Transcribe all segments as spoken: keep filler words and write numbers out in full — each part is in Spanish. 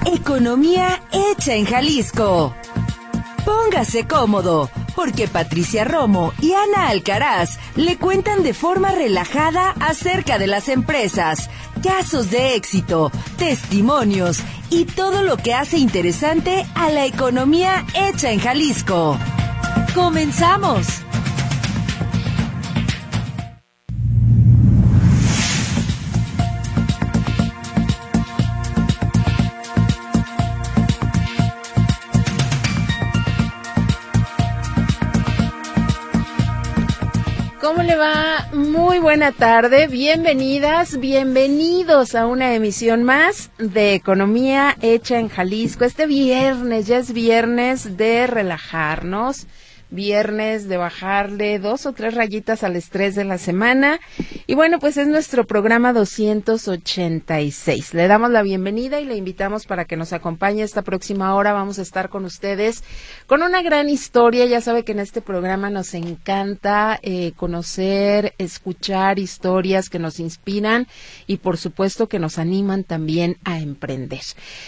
Economía hecha en Jalisco. Póngase cómodo, porque Patricia Romo y Ana Alcaraz le cuentan de forma relajada acerca de las empresas, casos de éxito, testimonios y todo lo que hace interesante a la economía hecha en Jalisco. ¡Comenzamos! ¿Cómo le va? Muy buena tarde, bienvenidas, bienvenidos a una emisión más de Economía Hecha en Jalisco. Este viernes, ya es viernes de relajarnos, viernes de bajarle dos o tres rayitas al estrés de la semana. Y bueno, pues es nuestro programa doscientos ochenta y seis. Le damos la bienvenida y le invitamos para que nos acompañe esta próxima hora. Vamos a estar con ustedes con una gran historia. Ya sabe que en este programa nos encanta eh, conocer, escuchar historias que nos inspiran y por supuesto que nos animan también a emprender.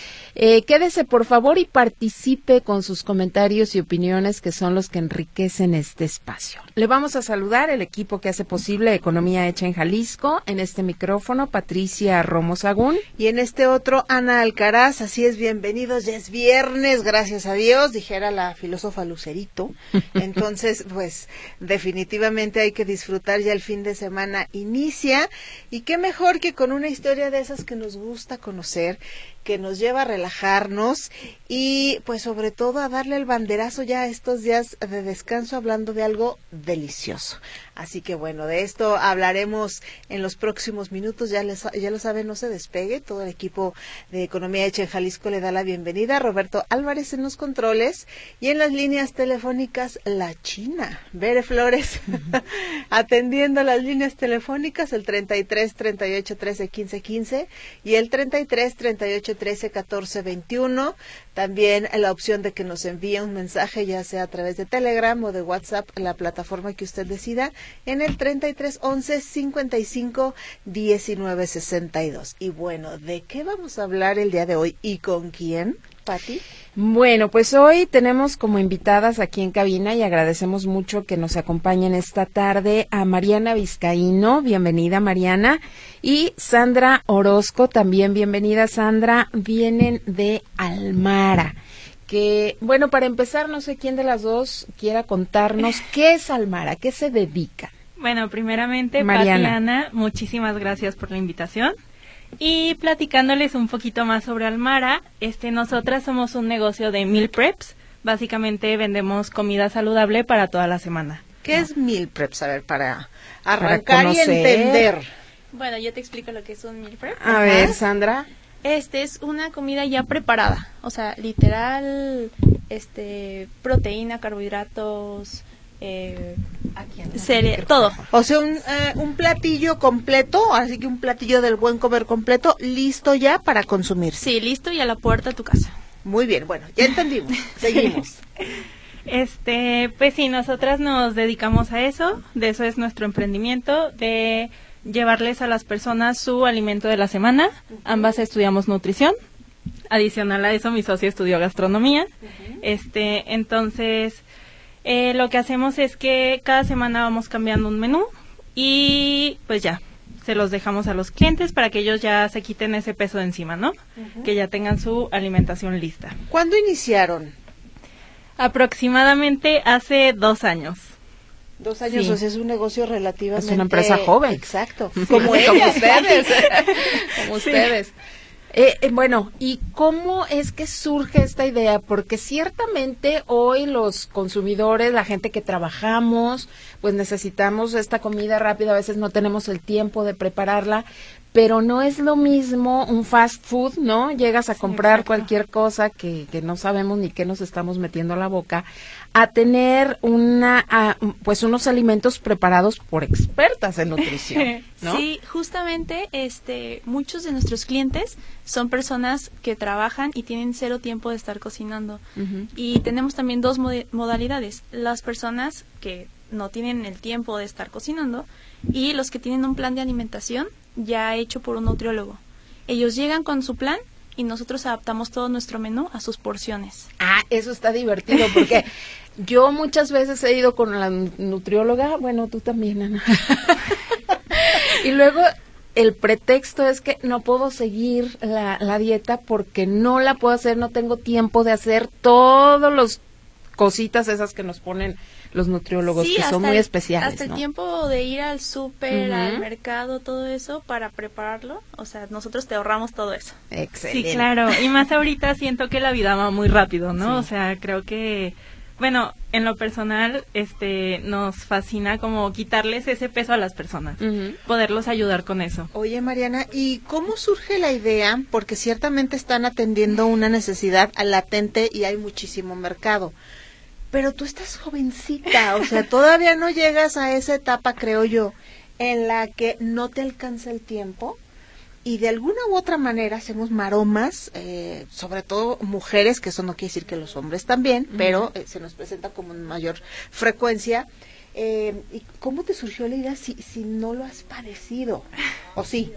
Eh, quédese por favor y participe con sus comentarios y opiniones, que son los que enriquecen este espacio. Le vamos a saludar el equipo que hace posible Economía Hecha en Jalisco. En este micrófono, Patricia Romo Sagún. Y en este otro, Ana Alcaraz. Así es, bienvenidos. Ya es viernes, gracias a Dios, dijera la filósofa Lucerito. Entonces, pues, definitivamente hay que disfrutar, ya el fin de semana inicia. Y qué mejor que con una historia de esas que nos gusta conocer, que nos lleva a relajarnos y pues sobre todo a darle el banderazo ya a estos días de descanso, hablando de algo delicioso. Así que bueno, de esto hablaremos en los próximos minutos. Ya les, ya lo saben, no se despegue. Todo el equipo de Economía Hecha en Jalisco le da la bienvenida. Roberto Álvarez en los controles y en las líneas telefónicas la China, Bere Flores, uh-huh. atendiendo las líneas telefónicas, el treinta y tres, treinta y ocho, trece, quince, quince y el treinta y tres, treinta y ocho, trece, catorce, veintiuno. También la opción de que nos envíe un mensaje, ya sea a través de Telegram o de WhatsApp, la plataforma que usted decida, en el treinta y tres, once, cincuenta y cinco, diecinueve, sesenta y dos. Y bueno, ¿de qué vamos a hablar el día de hoy y con quién, Pati? Bueno, pues hoy tenemos como invitadas aquí en cabina y agradecemos mucho que nos acompañen esta tarde a Mariana Vizcaíno, bienvenida Mariana, y Sandra Orozco, también bienvenida Sandra, vienen de Almara. Que, bueno, para empezar, no sé quién de las dos quiera contarnos qué es Almara, qué se dedica. Bueno, primeramente, Mariana, muchísimas gracias por la invitación. Y platicándoles un poquito más sobre Almara, este, nosotras somos un negocio de meal preps. Básicamente vendemos comida saludable para toda la semana. ¿Qué ¿no? es meal preps? A ver, para arrancar para y entender. Bueno, yo te explico lo que es un meal prep. A Ajá. ver, Sandra. Este es una comida ya preparada, o sea, literal, este, proteína, carbohidratos, eh, serie, todo. O sea, un, eh, un platillo completo, así que un platillo del buen comer completo, listo ya para consumir. Sí, listo y a la puerta de tu casa. Muy bien, bueno, ya entendimos, seguimos. Este, pues sí, nosotras nos dedicamos a eso, de eso es nuestro emprendimiento, de llevarles a las personas su alimento de la semana. Uh-huh. Ambas estudiamos nutrición. Adicional a eso, mi socia estudió gastronomía. Uh-huh. Este, entonces, eh, lo que hacemos es que cada semana vamos cambiando un menú y pues ya, se los dejamos a los clientes para que ellos ya se quiten ese peso de encima, ¿no? Uh-huh. Que ya tengan su alimentación lista. ¿Cuándo iniciaron? Aproximadamente hace dos años. Dos años, sí. O sea, es un negocio relativamente... Es una empresa joven. Exacto. Sí. Como, como ustedes. Como sí. ustedes. Eh, eh, bueno, ¿y cómo es que surge esta idea? Porque ciertamente hoy los consumidores, la gente que trabajamos, pues necesitamos esta comida rápida, a veces no tenemos el tiempo de prepararla, pero no es lo mismo un fast food, ¿no? Llegas a comprar sí, cualquier cosa que, que no sabemos ni qué nos estamos metiendo a la boca, a tener una, a, pues unos alimentos preparados por expertas en nutrición, ¿no? Sí, justamente, este, muchos de nuestros clientes son personas que trabajan y tienen cero tiempo de estar cocinando. Uh-huh. Y tenemos también dos mod- modalidades, las personas que no tienen el tiempo de estar cocinando y los que tienen un plan de alimentación ya hecho por un nutriólogo. Ellos llegan con su plan y nosotros adaptamos todo nuestro menú a sus porciones. Ah, eso está divertido porque yo muchas veces he ido con la nutrióloga, bueno, tú también, Ana. Y luego el pretexto es que no puedo seguir la, la dieta porque no la puedo hacer, no tengo tiempo de hacer todos los cositas esas que nos ponen los nutriólogos, sí, que son muy el, especiales, hasta ¿no? el tiempo de ir al súper, Uh-huh. al mercado, todo eso, para prepararlo, o sea, nosotros te ahorramos todo eso. Excelente. Sí, claro, y más ahorita siento que la vida va muy rápido, ¿no? Sí. O sea, creo que, bueno, en lo personal, este, nos fascina como quitarles ese peso a las personas, Uh-huh. poderlos ayudar con eso. Oye, Mariana, ¿y cómo surge la idea? Porque ciertamente están atendiendo una necesidad latente y hay muchísimo mercado. Pero tú estás jovencita, o sea, todavía no llegas a esa etapa, creo yo, en la que no te alcanza el tiempo y de alguna u otra manera hacemos maromas, eh, sobre todo mujeres, que eso no quiere decir que los hombres también, uh-huh. pero eh, se nos presenta como en mayor frecuencia. Eh, ¿y cómo te surgió la idea si, si no lo has padecido? ¿O sí?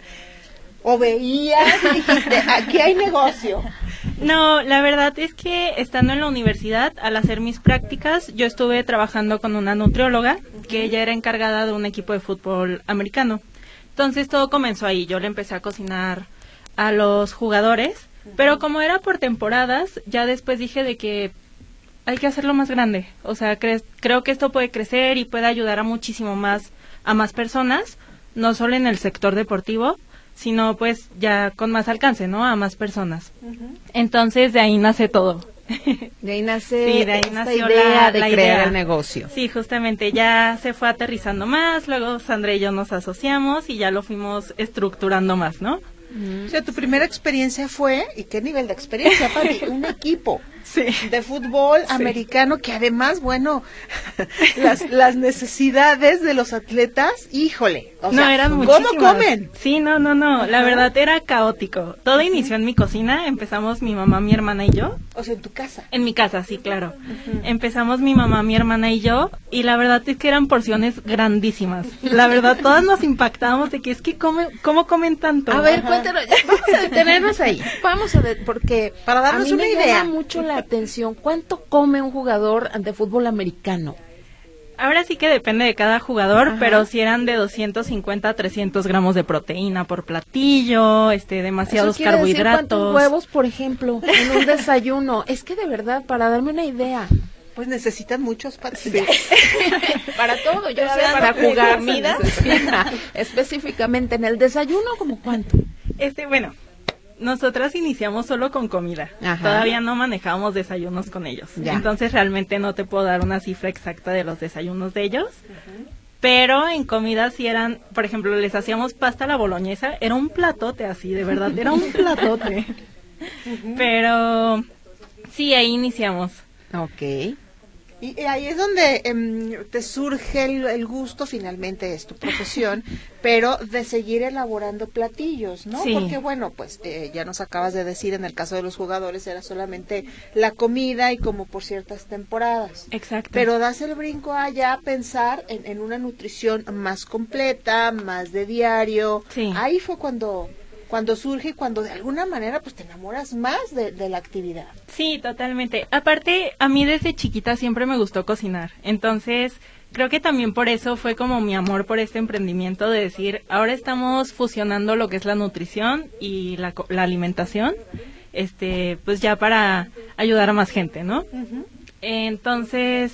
¿O veías y dijiste, aquí hay negocio? No, la verdad es que estando en la universidad, al hacer mis prácticas, yo estuve trabajando con una nutrióloga que ella era encargada de un equipo de fútbol americano. Entonces todo comenzó ahí, yo le empecé a cocinar a los jugadores, pero como era por temporadas, ya después dije de que hay que hacerlo más grande. O sea, cre- creo que esto puede crecer y puede ayudar a muchísimo más, a más personas, no solo en el sector deportivo, sino pues ya con más alcance, ¿no? A más personas. Uh-huh. Entonces de ahí nace todo. De ahí nace sí, de ahí esta nació idea la, de la crear idea. el negocio. Sí, justamente ya se fue aterrizando más, luego Sandra y yo nos asociamos y ya lo fuimos estructurando más, ¿no? Uh-huh. O sea, tu primera experiencia fue, ¿y qué nivel de experiencia, Pati? Un equipo sí. de fútbol sí. americano que además, bueno, las, las necesidades de los atletas, híjole, o no, sea, eran ¿cómo muchísimas. comen? Sí, no, no, no, la Ajá. verdad era caótico. Todo uh-huh. inició en mi cocina, empezamos mi mamá, mi hermana y yo. O sea, en tu casa. En mi casa, sí, claro. Uh-huh. Empezamos mi mamá, mi hermana y yo, y la verdad es que eran porciones grandísimas. La verdad, todas nos impactábamos de que es que come, ¿cómo comen tanto? A ver, cuéntanos, vamos a detenernos ahí. Vamos a de, porque para darnos a mí una me idea. llama mucho la atención. ¿Cuánto come un jugador de fútbol americano? Ahora sí que depende de cada jugador, Ajá. pero si eran de doscientos cincuenta a trescientos gramos de proteína por platillo, este, demasiados Eso quiere carbohidratos. decir ¿cuántos huevos, por ejemplo, en un desayuno? Es que de verdad, para darme una idea. Pues necesitan muchos patis. Sí. Para todo, yo sé, para jugar comida. Específicamente en el desayuno, ¿como cuánto? Este, bueno, nosotras iniciamos solo con comida. Ajá. Todavía no manejábamos desayunos con ellos. Ya. Entonces realmente no te puedo dar una cifra exacta de los desayunos de ellos. Uh-huh. Pero en comida sí eran, por ejemplo, les hacíamos pasta a la boloñesa. Era un platote así, de verdad, era un platote. Uh-huh. Pero sí, ahí iniciamos. Ok. Y ahí es donde eh, te surge el, el gusto, finalmente es tu profesión, pero de seguir elaborando platillos, ¿no? Sí. Porque bueno, pues eh, ya nos acabas de decir, en el caso de los jugadores era solamente la comida y como por ciertas temporadas. Exacto. Pero das el brinco allá a pensar en, en una nutrición más completa, más de diario. Sí. Ahí fue cuando... cuando surge y cuando de alguna manera pues te enamoras más de, de la actividad. Sí, totalmente. Aparte, a mí desde chiquita siempre me gustó cocinar. Entonces, creo que también por eso fue como mi amor por este emprendimiento de decir, ahora estamos fusionando lo que es la nutrición y la, la alimentación, este, pues ya para ayudar a más gente, ¿no? Uh-huh. Entonces,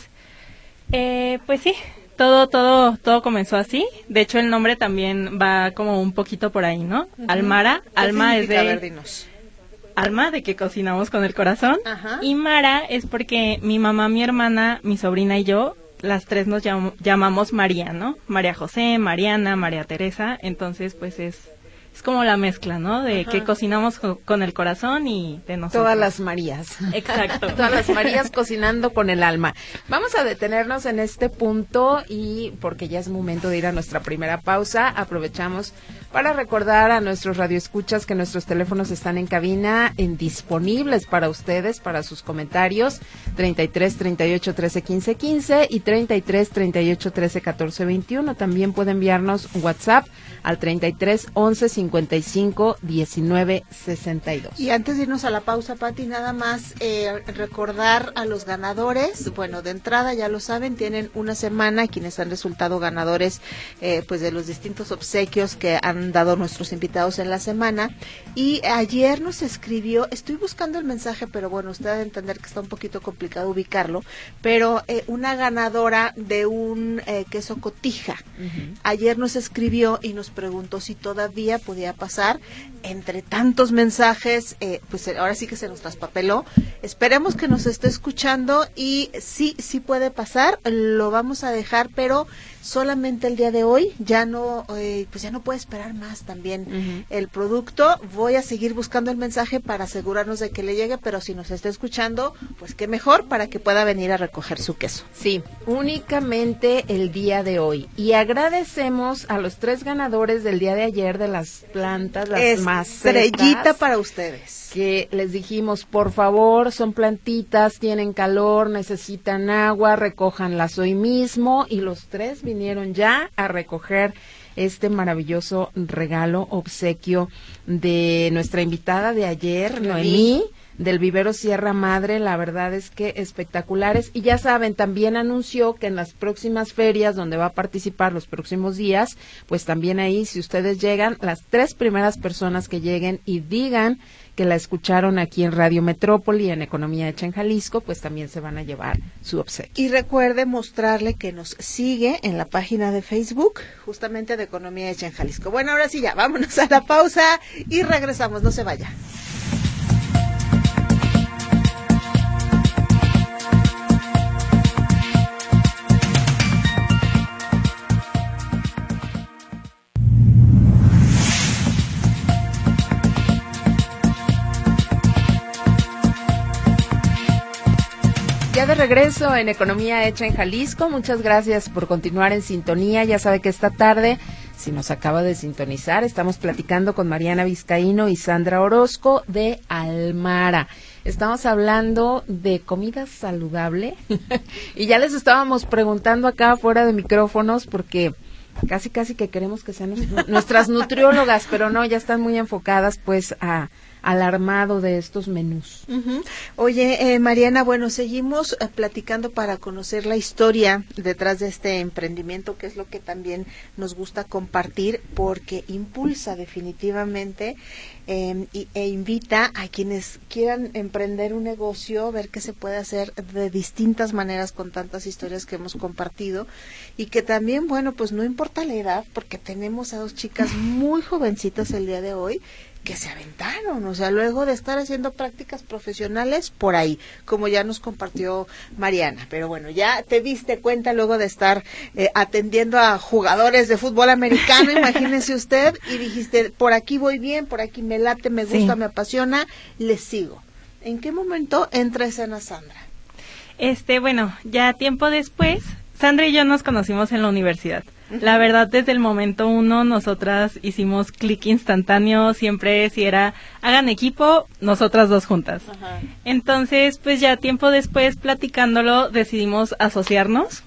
eh, pues sí. Todo, todo, todo comenzó así. De hecho, el nombre también va como un poquito por ahí, ¿no? Uh-huh. Almara, alma es de... Ver, dinos. Alma, de que cocinamos con el corazón. Ajá. Y Mara es porque mi mamá, mi hermana, mi sobrina y yo, las tres nos llam- llamamos María, ¿no? María José, Mariana, María Teresa. Entonces, pues es... Es como la mezcla, ¿no? De Ajá. que cocinamos co- con el corazón y de nosotros. Todas las Marías. Exacto. Todas las Marías cocinando con el alma. Vamos a detenernos en este punto y porque ya es momento de ir a nuestra primera pausa, aprovechamos para recordar a nuestros radioescuchas que nuestros teléfonos están en cabina, en disponibles para ustedes, para sus comentarios, treinta y tres, treinta y ocho, trece, quince, quince y treinta y tres, treinta y ocho, trece, catorce, veintiuno. También puede enviarnos WhatsApp al treinta y tres, once, cincuenta cincuenta y cinco, diecinueve, sesenta y dos. Y antes de irnos a la pausa, Pati, nada más eh, recordar a los ganadores. Bueno, de entrada ya lo saben, tienen una semana quienes han resultado ganadores eh, pues de los distintos obsequios que han dado nuestros invitados en la semana. Y ayer nos escribió, estoy buscando el mensaje, pero bueno, usted debe entender que está un poquito complicado ubicarlo, pero eh, una ganadora de un eh, queso cotija. Uh-huh. Ayer nos escribió y nos preguntó si todavía podía pasar. Entre tantos mensajes, eh, pues ahora sí que se nos traspapeló. Esperemos que nos esté escuchando y sí, sí puede pasar, lo vamos a dejar, pero solamente el día de hoy, ya no, eh, pues ya no puede esperar más también uh-huh. el producto. Voy a seguir buscando el mensaje para asegurarnos de que le llegue, pero si nos está escuchando, pues qué mejor para que pueda venir a recoger su queso. Sí, únicamente el día de hoy. Y agradecemos a los tres ganadores del día de ayer de las plantas, las es macetas. Estrellita para ustedes. Que les dijimos, por favor, son plantitas, tienen calor, necesitan agua, recójanlas hoy mismo, y los tres vinieron ya a recoger este maravilloso regalo, obsequio de nuestra invitada de ayer, Noemí, del vivero Sierra Madre. La verdad es que espectaculares. Y ya saben, también anunció que en las próximas ferias donde va a participar los próximos días, pues también ahí, si ustedes llegan, las tres primeras personas que lleguen y digan que la escucharon aquí en Radio Metrópoli, en Economía Hecha en Jalisco, pues también se van a llevar su obsequio. Y recuerde mostrarle que nos sigue en la página de Facebook, justamente de Economía Hecha en Jalisco. Bueno, ahora sí ya, vámonos a la pausa y regresamos, no se vaya. Ya de regreso en Economía Hecha en Jalisco, muchas gracias por continuar en sintonía. Ya sabe que esta tarde, si nos acaba de sintonizar, estamos platicando con Mariana Vizcaíno y Sandra Orozco de Almara. Estamos hablando de comida saludable y ya les estábamos preguntando acá fuera de micrófonos porque casi casi que queremos que sean nuestras nutriólogas, pero no, ya están muy enfocadas pues a al armado de estos menús. Uh-huh. Oye, eh, Mariana, bueno, seguimos eh, platicando para conocer la historia detrás de este emprendimiento, que es lo que también nos gusta compartir, porque impulsa definitivamente eh, y, e invita a quienes quieran emprender un negocio, ver qué se puede hacer de distintas maneras con tantas historias que hemos compartido, y que también, bueno, pues no importa la edad, porque tenemos a dos chicas muy jovencitas el día de hoy, que se aventaron, o sea, luego de estar haciendo prácticas profesionales por ahí, como ya nos compartió Mariana. Pero bueno, ya te diste cuenta luego de estar eh, atendiendo a jugadores de fútbol americano, imagínese usted, y dijiste, por aquí voy bien, por aquí me late, me gusta, sí, me apasiona, les sigo. ¿En qué momento entra escena Sandra? Este, bueno, ya tiempo después, Sandra y yo nos conocimos en la universidad. La verdad, desde el momento uno, nosotras hicimos clic instantáneo, siempre si era, hagan equipo, nosotras dos juntas. Ajá. Entonces, pues ya tiempo después, platicándolo, decidimos asociarnos,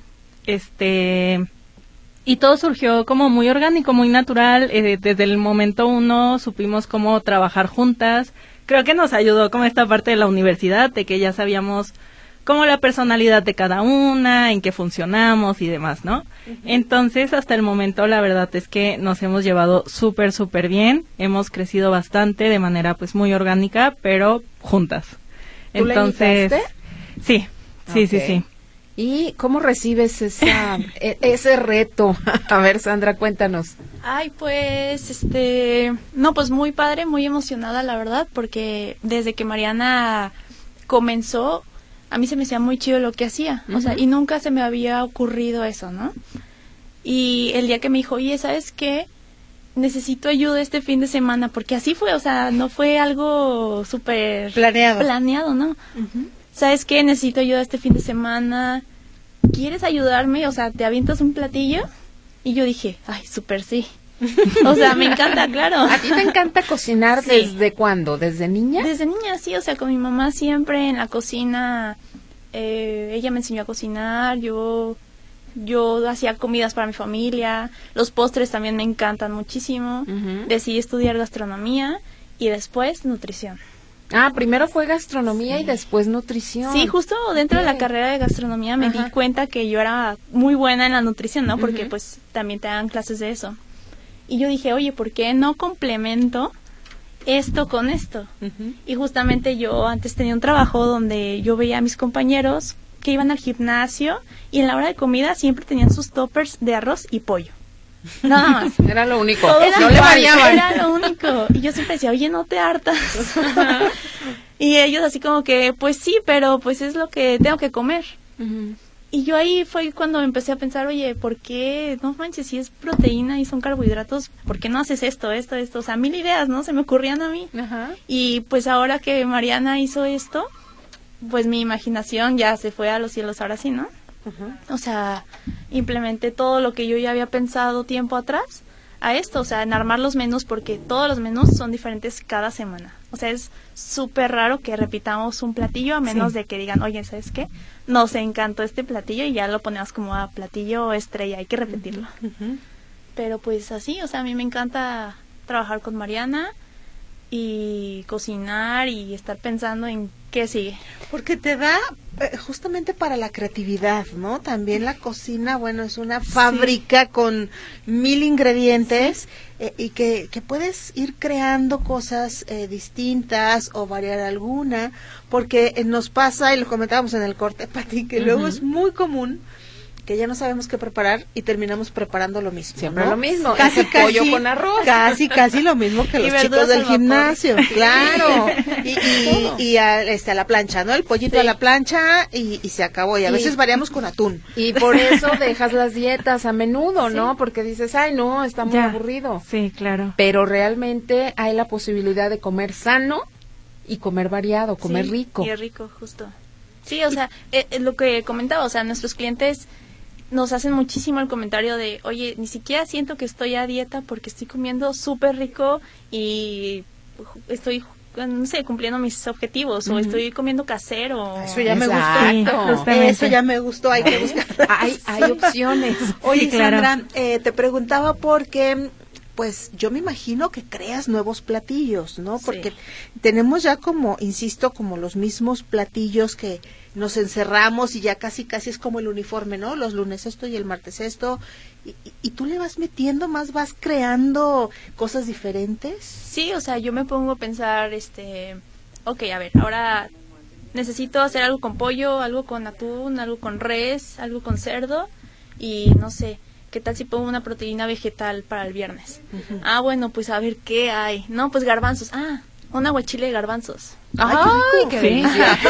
este, y todo surgió como muy orgánico, muy natural. Eh, desde el momento uno supimos cómo trabajar juntas. Creo que nos ayudó como esta parte de la universidad, de que ya sabíamos como la personalidad de cada una, en qué funcionamos y demás, ¿no? Uh-huh. Entonces, hasta el momento, la verdad es que nos hemos llevado súper, súper bien. Hemos crecido bastante de manera, pues, muy orgánica, pero juntas. ¿Tú Entonces, le sí, sí, okay. sí, sí. ¿Y cómo recibes esa, ese reto? A ver, Sandra, cuéntanos. Ay, pues, este, no, pues muy padre, muy emocionada, la verdad, porque desde que Mariana comenzó, a mí se me hacía muy chido lo que hacía, uh-huh. o sea, y nunca se me había ocurrido eso, ¿no? Y el día que me dijo, oye, ¿sabes qué? Necesito ayuda este fin de semana, porque así fue, o sea, no fue algo súper planeado, planeado, ¿no? Uh-huh. ¿Sabes qué? Necesito ayuda este fin de semana, ¿quieres ayudarme? O sea, ¿te avientas un platillo? Y yo dije, ay, súper sí. O sea, me encanta, claro. ¿A ti te encanta cocinar sí. desde cuándo? ¿Desde niña? Desde niña, sí, o sea, con mi mamá siempre en la cocina, eh, ella me enseñó a cocinar, yo yo hacía comidas para mi familia, los postres también me encantan muchísimo. Uh-huh. Decidí estudiar gastronomía y después nutrición. Ah, primero fue gastronomía sí. y después nutrición. Sí, justo dentro okay. de la carrera de gastronomía me Ajá. di cuenta que yo era muy buena en la nutrición, ¿no? Porque uh-huh. pues también te dan clases de eso. Y yo dije, oye, ¿por qué no complemento esto con esto? Uh-huh. Y justamente yo antes tenía un trabajo donde yo veía a mis compañeros que iban al gimnasio y en la hora de comida siempre tenían sus toppers de arroz y pollo. Nada más. Era lo único. Era, no le variaban. Era lo único. Y yo siempre decía, oye, ¿no te hartas? Y ellos así como que, pues sí, pero pues es lo que tengo que comer. Uh-huh. Y yo ahí fue cuando empecé a pensar, oye, ¿por qué? No manches, si es proteína y son carbohidratos, ¿por qué no haces esto, esto, esto? O sea, mil ideas, ¿no? Se me ocurrían a mí. Uh-huh. Y pues ahora que Mariana hizo esto, pues mi imaginación ya se fue a los cielos ahora sí, ¿no? Uh-huh. O sea, implementé todo lo que yo ya había pensado tiempo atrás a esto, o sea, en armar los menús, porque todos los menús son diferentes cada semana. O sea, es súper raro que repitamos un platillo a menos sí. de que digan, oye, ¿sabes qué? Nos encantó este platillo y ya lo ponemos como a platillo estrella, hay que repetirlo. Uh-huh. Pero pues así, o sea, a mí me encanta trabajar con Mariana y cocinar y estar pensando en qué sigue. Porque te da eh, justamente para la creatividad, ¿no? También la cocina, bueno, es una fábrica sí. con mil ingredientes sí. eh, y que, que puedes ir creando cosas eh, distintas o variar alguna, porque eh, nos pasa, y lo comentábamos en el corte, Pati, que uh-huh. luego es muy común que ya no sabemos qué preparar y terminamos preparando lo mismo. Siempre ¿no? lo mismo, casi, ese casi, pollo con arroz. Casi, casi lo mismo que los chicos del gimnasio, claro. Y, y, y a, este, a la plancha, ¿no? El pollito sí. a la plancha y, y se acabó. Y a y, veces variamos con atún. Y por eso dejas las dietas a menudo, sí. ¿no? Porque dices, ay, no, está muy ya. aburrido. Sí, claro. Pero realmente hay la posibilidad de comer sano y comer variado, comer sí, rico. Y rico, justo. Sí, o sea, eh, eh, lo que comentaba, o sea, nuestros clientes nos hacen muchísimo el comentario de, oye, ni siquiera siento que estoy a dieta porque estoy comiendo súper rico y estoy, no sé, cumpliendo mis objetivos, uh-huh. o estoy comiendo casero. Eso ya Exacto. me gustó. Eso ya me gustó, hay que buscar. hay, hay opciones. Oye, sí, claro. Sandra, eh, te preguntaba porque pues yo me imagino que creas nuevos platillos, ¿no? Porque sí. tenemos ya como, insisto, como los mismos platillos que nos encerramos y ya casi casi es como el uniforme, ¿no? Los lunes esto y el martes esto, y, y, y tú le vas metiendo más, vas creando cosas diferentes. Sí, o sea, yo me pongo a pensar, este, ok, a ver, ahora necesito hacer algo con pollo, algo con atún, algo con res, algo con cerdo, y no sé, ¿qué tal si pongo una proteína vegetal para el viernes? Uh-huh. Ah, bueno, pues a ver qué hay. No, pues garbanzos. Ah, un aguachile de garbanzos. ¡Ay, Ay qué delicia!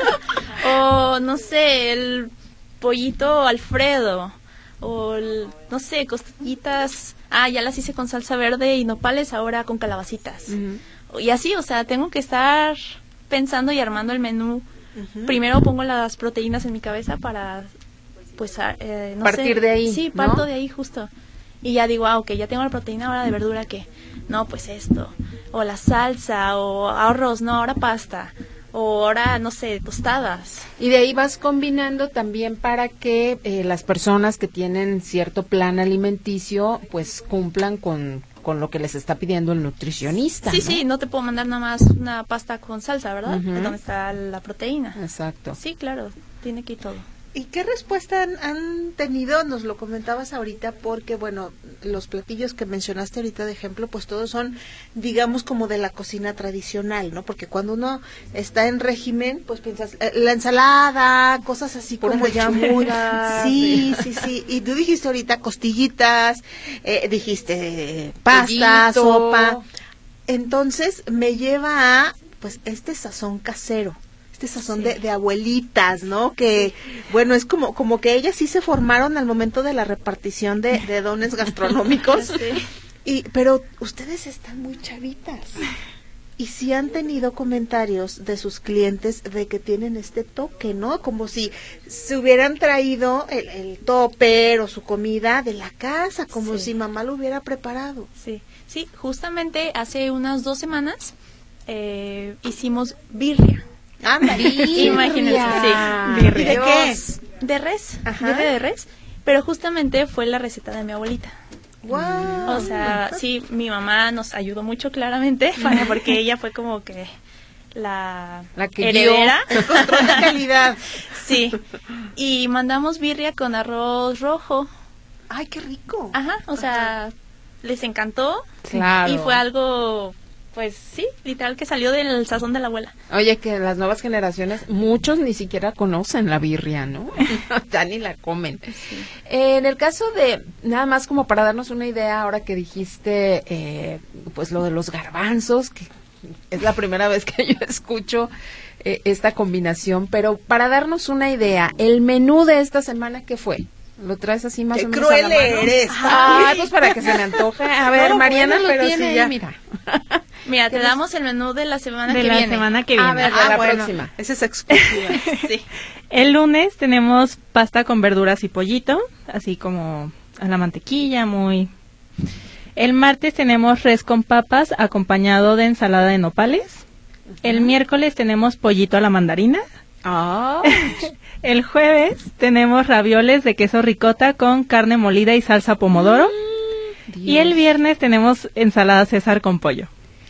O, no sé, el pollito Alfredo. O, el, no sé, costillitas. Ah, ya las hice con salsa verde y nopales, ahora con calabacitas. Uh-huh. Y así, o sea, tengo que estar pensando y armando el menú. Uh-huh. Primero pongo las proteínas en mi cabeza para... pues eh, no partir sé, de ahí, sí, parto ¿no? de ahí justo, y ya digo, ah, ok, ya tengo la proteína, ahora de verdura, ¿qué? No, pues esto, o la salsa, o arroz, no, ahora pasta, o ahora, no sé, tostadas. Y de ahí vas combinando también para que eh, las personas que tienen cierto plan alimenticio, pues cumplan con, con lo que les está pidiendo el nutricionista. Sí, ¿no? sí, no te puedo mandar nada más una pasta con salsa, ¿verdad? Uh-huh. Es donde está la proteína. Exacto. Sí, claro, tiene que ir todo. ¿Y qué respuesta han, han tenido? Nos lo comentabas ahorita porque, bueno, los platillos que mencionaste ahorita de ejemplo, pues todos son, digamos, como de la cocina tradicional, ¿no? Porque cuando uno está en régimen, pues piensas, eh, la ensalada, cosas así Por como ya muy... Sí, sí, sí. Y tú dijiste ahorita costillitas, eh, dijiste eh, pasta, Pollito. sopa. Entonces me lleva a, pues, este sazón casero. Este sazón sí. de, de abuelitas, ¿no? Que, bueno, es como como que ellas sí se formaron al momento de la repartición de, de dones gastronómicos. Sí. Y, pero ustedes están muy chavitas. Y sí han tenido comentarios de sus clientes de que tienen este toque, ¿no? Como si se hubieran traído el, el topper o su comida de la casa, como sí. si mamá lo hubiera preparado. Sí, sí, justamente hace unas dos semanas eh, hicimos birria. Ándale. Imagínense, sí. ¿Birria? ¿De qué? De res, Ajá. birria de res. pero justamente fue la receta de mi abuelita. Wow. O sea, sí, mi mamá nos ayudó mucho claramente, para, porque ella fue como que la, la que heredera. El control de calidad. Sí, y mandamos birria con arroz rojo. Ay, qué rico. Ajá, o sea, les encantó. Claro. Y fue algo, pues sí, literal que salió del sazón de la abuela. Oye, que las nuevas generaciones, muchos ni siquiera conocen la birria, ¿no? Ya ni la comen. Sí. Eh, en el caso de, nada más como para darnos una idea, ahora que dijiste, eh, pues lo de los garbanzos, que es la primera vez que yo escucho eh, esta combinación, pero para darnos una idea, el menú de esta semana, ¿qué fue? ¿Lo traes así más Qué o menos a la cruel mano? eres. Ah, pues para que se me antoje. A ver, No, Mariana bueno, lo pero tiene sí, ahí, ya. mira. Mira, te damos el menú de la semana De que la viene. semana que viene. A ver, de Ah, la bueno, próxima. esa es exclusiva. Sí. El lunes tenemos pasta con verduras y pollito, así como a la mantequilla, muy... El martes tenemos res con papas acompañado de ensalada de nopales. El miércoles tenemos pollito a la mandarina. Ah, El jueves tenemos ravioles de queso ricota con carne molida y salsa pomodoro. Y el viernes tenemos ensalada César con pollo.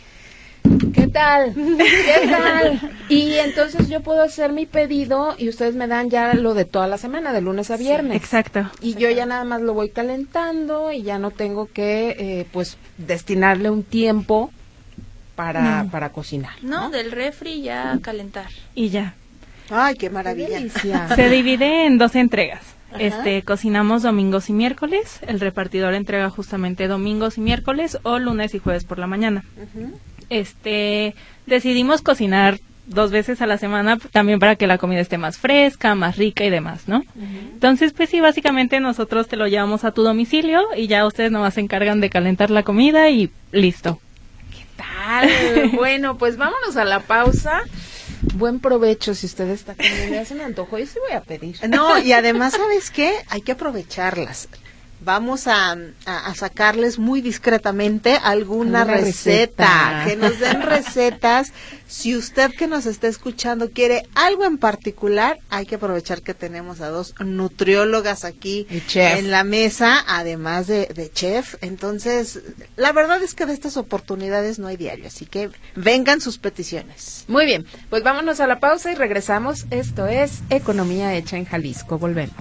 ¿qué tal? ¿Qué tal? Y entonces yo puedo hacer mi pedido y ustedes me dan ya lo de toda la semana, de lunes a viernes. Exacto. Y yo ya nada más lo voy calentando y ya no tengo que, eh, pues, destinarle un tiempo para, No. para cocinar. No, del refri ya a calentar. Y ya. Ay, qué Qué maravilla. delicia. Se divide en dos entregas. Ajá. Este, cocinamos domingos y miércoles. El repartidor entrega justamente domingos y miércoles o lunes y jueves por la mañana. Ujú. Este, decidimos cocinar dos veces a la semana también para que la comida esté más fresca, más rica y demás, ¿no? Entonces, pues sí, básicamente nosotros te lo llevamos a tu domicilio y ya ustedes nomás se encargan de calentar la comida y listo. Tal. Bueno, pues vámonos a la pausa. Buen provecho si usted está comiendo. Ya se me antojó. Yo sí voy a pedir. No, y además, ¿sabes qué? Hay que aprovecharlas. Vamos a, a, a sacarles muy discretamente alguna, Alguna receta, receta. que nos den recetas. Si usted que nos está escuchando quiere algo en particular, hay que aprovechar que tenemos a dos nutriólogas aquí Y chef. en la mesa, además de, de chef. Entonces, la verdad es que de estas oportunidades no hay diario, así que vengan sus peticiones. Muy bien, pues vámonos a la pausa y regresamos. Esto es Economía Hecha en Jalisco. Volvemos.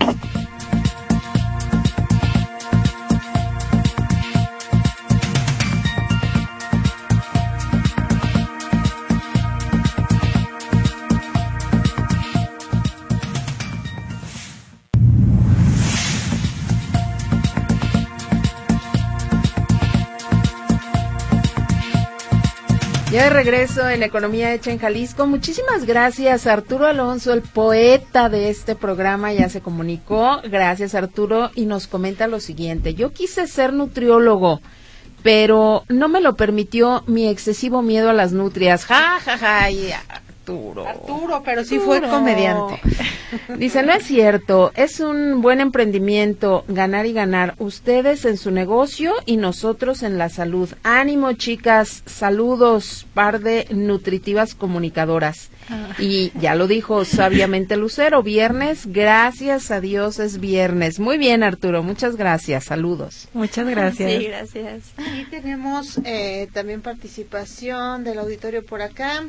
Ya de regreso en Economía Hecha en Jalisco. Muchísimas gracias, Arturo Alonso, el poeta de este programa, ya se comunicó. Gracias, Arturo, y nos comenta lo siguiente. Yo quise ser nutriólogo, pero no me lo permitió mi excesivo miedo a las nutrias. Ja, ja, ja, y Arturo. Arturo, pero sí fue Arturo. comediante. Dice, no es cierto, es un buen emprendimiento, ganar y ganar, ustedes en su negocio y nosotros en la salud. Ánimo, chicas, saludos, par de nutritivas comunicadoras. Ah. Y ya lo dijo sabiamente Lucero, viernes, gracias a Dios es viernes. Muy bien, Arturo, muchas gracias, saludos. Muchas gracias. Sí, gracias. Y tenemos eh, también participación del auditorio por acá.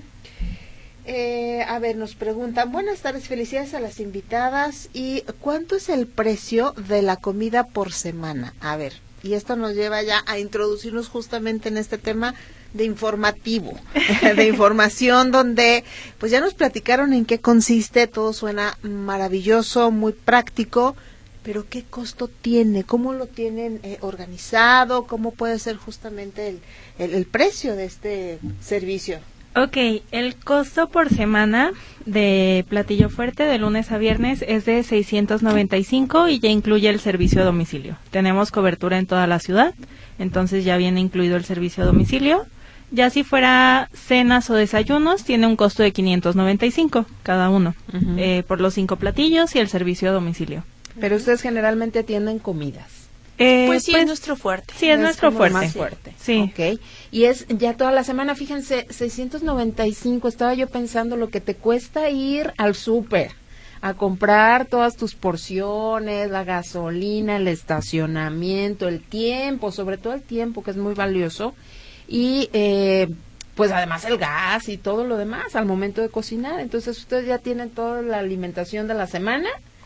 Eh, a ver, nos preguntan, buenas tardes, felicidades a las invitadas. ¿Y cuánto es el precio de la comida por semana? A ver, y esto nos lleva ya a introducirnos justamente en este tema de informativo, de información donde pues ya nos platicaron en qué consiste, todo suena maravilloso, muy práctico, pero ¿qué costo tiene? ¿Cómo lo tienen eh, organizado? ¿Cómo puede ser justamente el, el, el precio de este servicio? Ok, el costo por semana de platillo fuerte de lunes a viernes es de seiscientos noventa y cinco y ya incluye el servicio a domicilio. Tenemos cobertura en toda la ciudad, entonces ya viene incluido el servicio a domicilio. Ya si fuera cenas o desayunos, tiene un costo de quinientos noventa y cinco cada uno, Ujú. eh, por los cinco platillos y el servicio a domicilio. Pero ustedes generalmente atienden comidas. Eh, Pues sí, es nuestro fuerte. Sí, es nuestro como lo fuerte. más fuerte. Sí. Ok. Y es ya toda la semana, fíjense, seiscientos noventa y cinco, estaba yo pensando lo que te cuesta ir al súper a comprar todas tus porciones, la gasolina, el estacionamiento, el tiempo, sobre todo el tiempo, que es muy valioso, y eh, pues además el gas y todo lo demás al momento de cocinar. Entonces ustedes ya tienen toda la alimentación de la semana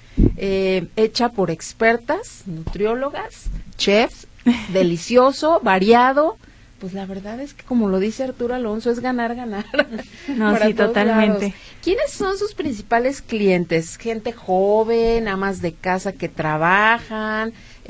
eh, hecha por expertas, nutriólogas, chefs, delicioso, variado. Pues la verdad es que, como lo dice Arturo Alonso, es ganar, ganar. No, sí, totalmente. Lados. ¿Quiénes son sus principales clientes? Gente joven, amas de casa que trabajan,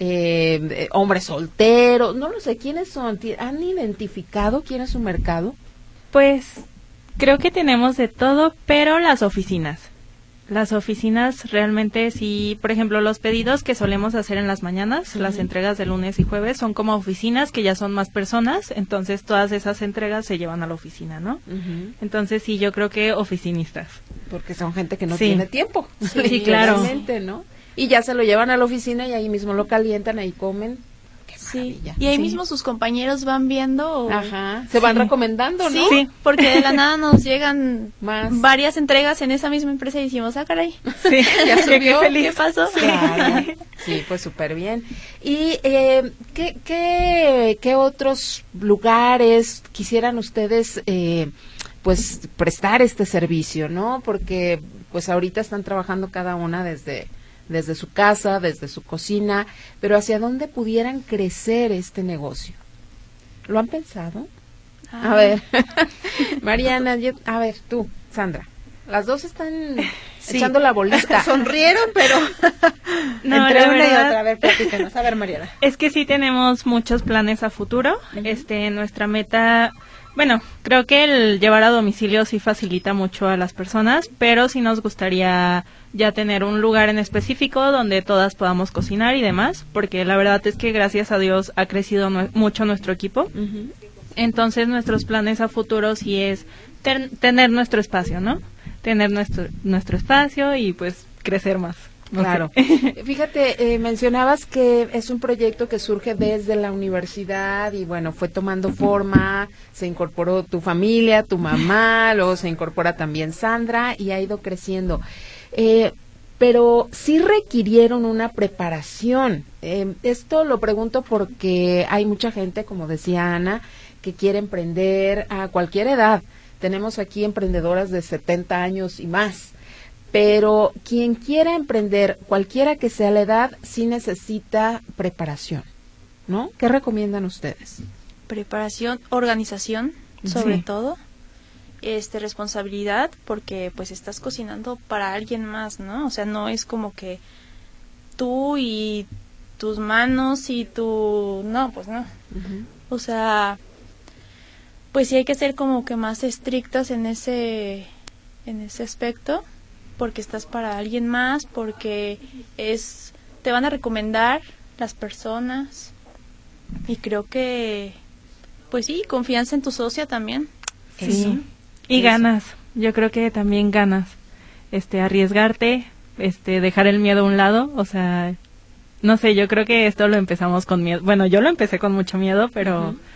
eh, hombres solteros, no lo sé, ¿quiénes son? ¿Han identificado quién es su mercado? Pues creo que tenemos de todo, pero las oficinas. Las oficinas realmente sí, por ejemplo, los pedidos que solemos hacer en las mañanas, uh-huh. las entregas de lunes y jueves, son como oficinas que ya son más personas, entonces todas esas entregas se llevan a la oficina, ¿no? Uh-huh. Entonces sí, yo creo que oficinistas. Porque son gente que no sí. tiene tiempo. Sí, sí claro. ¿No? Y ya se lo llevan a la oficina y ahí mismo lo calientan, ahí comen. Sí, y ahí sí. mismo sus compañeros van viendo. O... Ajá, se van sí. recomendando, ¿no? Sí, porque de la nada nos llegan más varias entregas en esa misma empresa y decimos, ah, caray, sí, ya subió, ¿qué pasó? Claro. Sí, pues súper bien. ¿Y eh, ¿qué, qué, qué otros lugares quisieran ustedes eh, pues prestar este servicio, ¿no? Porque pues ahorita están trabajando cada una desde... desde su casa, desde su cocina, pero ¿hacia dónde pudieran crecer este negocio? ¿Lo han pensado? Ah. A ver, Mariana, yo, a ver, tú, Sandra, las dos están sí. echando la bolita. Sonrieron, pero no, entre una verdad, y otra. A ver, platícanos. A ver, Mariana. Es que sí tenemos muchos planes a futuro. Uh-huh. Este, nuestra meta... Bueno, creo que el llevar a domicilio sí facilita mucho a las personas, pero sí nos gustaría ya tener un lugar en específico donde todas podamos cocinar y demás, porque la verdad es que gracias a Dios ha crecido nu- mucho nuestro equipo. Uh-huh. Entonces nuestros planes a futuro sí es ter- tener nuestro espacio, ¿no? Tener nuestro nuestro espacio y pues crecer más. No claro. sé. Fíjate, eh, mencionabas que es un proyecto que surge desde la universidad y bueno, fue tomando forma, se incorporó tu familia, tu mamá, luego se incorpora también Sandra y ha ido creciendo. Eh, pero sí requirieron una preparación. Eh, esto lo pregunto porque hay mucha gente, como decía Ana, que quiere emprender a cualquier edad. Tenemos aquí emprendedoras de setenta años y más. Pero quien quiera emprender, cualquiera que sea la edad, sí necesita preparación, ¿no? ¿Qué recomiendan ustedes? Preparación, organización, sobre sí. todo, este, responsabilidad, porque pues estás cocinando para alguien más, ¿no? O sea, no es como que tú y tus manos y tu... No, pues no. Uh-huh. O sea, pues sí hay que ser como que más estrictas en ese, en ese aspecto, porque estás para alguien más, porque es te van a recomendar las personas y creo que pues sí, confianza en tu socia también. Sí. Eso. Y Eso. ganas, yo creo que también ganas, este arriesgarte, este dejar el miedo a un lado, o sea, no sé, yo creo que esto lo empezamos con miedo. Bueno, yo lo empecé con mucho miedo, pero uh-huh.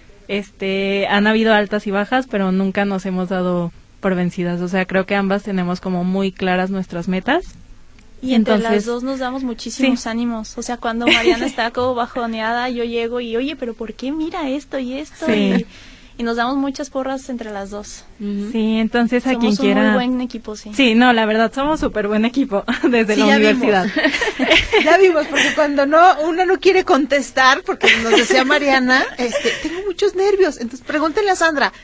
este han habido altas y bajas, pero nunca nos hemos dado por vencidas, o sea, creo que ambas tenemos como muy claras nuestras metas. Y Entonces, entre las dos nos damos muchísimos sí. ánimos, o sea, cuando Mariana está como bajoneada, yo llego y, oye, pero ¿por qué mira esto y esto? Sí. Y, y nos damos muchas porras entre las dos. Uh-huh. Sí, entonces a somos quien quiera... Somos un muy buen equipo, sí. Sí, no, la verdad, somos súper buen equipo desde sí, la ya universidad. Vimos. Ya vimos, porque cuando no uno no quiere contestar, porque nos decía Mariana, este, tengo muchos nervios, entonces pregúntenle a Sandra.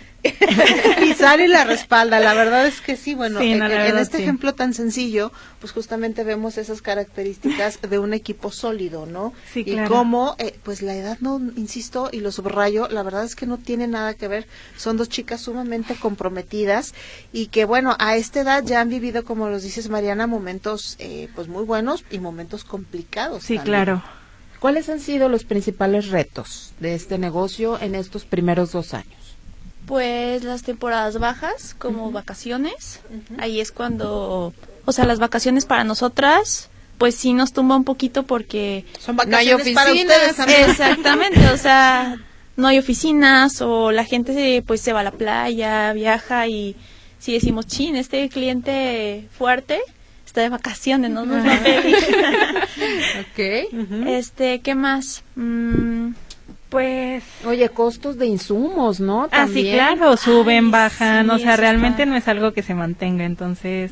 Y sale y la respalda, la verdad es que sí, bueno, sí, no, en, verdad, en este sí. ejemplo tan sencillo, pues justamente vemos esas características de un equipo sólido, ¿no? Sí, y claro. cómo, eh, pues la edad, no, insisto, y lo subrayo, la verdad es que no tiene nada que ver, son dos chicas sumamente comprometidas y que bueno, a esta edad ya han vivido, como los dices Mariana, momentos eh, pues muy buenos y momentos complicados. Sí, también. claro. ¿Cuáles han sido los principales retos de este negocio en estos primeros dos años? Pues las temporadas bajas, como uh-huh. vacaciones, uh-huh. ahí es cuando, o sea, las vacaciones para nosotras, pues sí nos tumba un poquito porque son vacaciones no para ustedes también. Exactamente, o sea, no hay oficinas o la gente se, pues se va a la playa, viaja y si decimos, chin, este cliente fuerte está está de vacaciones, no nos va a pedir. Ok. Ujú. Este, ¿qué más? Mm, Pues, Oye, costos de insumos, ¿no? ah, sí, También. claro, suben, Ay, bajan, sí, o sea, eso realmente está. no es algo que se mantenga, entonces,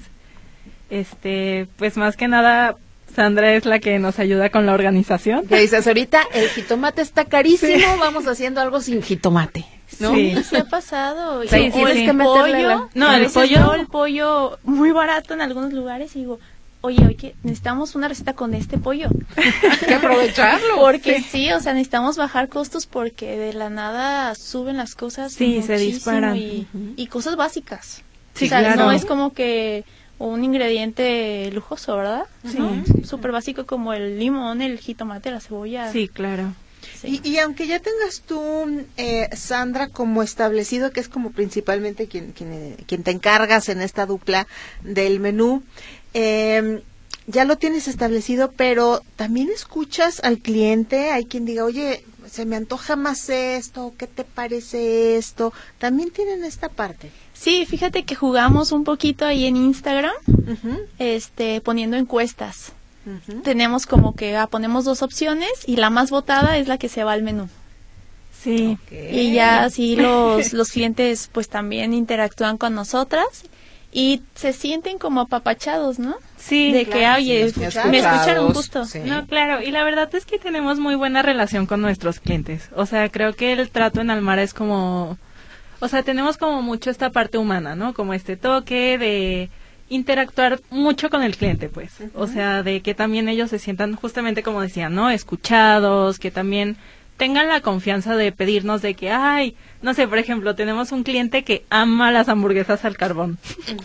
este, pues más que nada, Sandra es la que nos ayuda con la organización. Que dices, ahorita el jitomate está carísimo, vamos haciendo algo sin jitomate, ¿no? Sí. Y se ha pasado. Sí, Y- sí, o sí. el que meterle la- pollo. No, a el veces pollo- veo el pollo muy barato en algunos lugares y digo, oye, oye, necesitamos una receta con este pollo. Hay que aprovecharlo. Porque sí. o sea, necesitamos bajar costos porque de la nada suben las cosas. Sí, se muchísimo disparan. Y, y cosas básicas. Sí, o sea, claro. no es como que un ingrediente lujoso, ¿verdad? Sí. No, súper básico como el limón, el jitomate, la cebolla. Sí, claro. Sí. Y, y aunque ya tengas tú, eh, Sandra, como establecido, que es como principalmente quien, quien, eh, quien te encargas en esta dupla del menú, eh, ya lo tienes establecido, pero también escuchas al cliente, hay quien diga, oye, se me antoja más esto, ¿qué te parece esto? También tienen esta parte. Sí, fíjate que jugamos un poquito ahí en Instagram, Ujú, este, poniendo encuestas. ujú. Tenemos como que ah, ponemos dos opciones y la más votada es la que se va al menú. Sí. Ok. Y ya así los, los clientes pues también interactúan con nosotras y se sienten como apapachados, ¿no? Sí, de que, claro, oye, sí, me escuchados. escucharon justo. Sí. No, claro, y la verdad es que tenemos muy buena relación con nuestros clientes. O sea, creo que el trato en Almara es como, o sea, tenemos como mucho esta parte humana, ¿no? Como este toque de interactuar mucho con el cliente, pues. O sea, de que también ellos se sientan justamente como decían, ¿no? Escuchados, que también tengan la confianza de pedirnos de que, ay, no sé, por ejemplo, tenemos un cliente que ama las hamburguesas al carbón.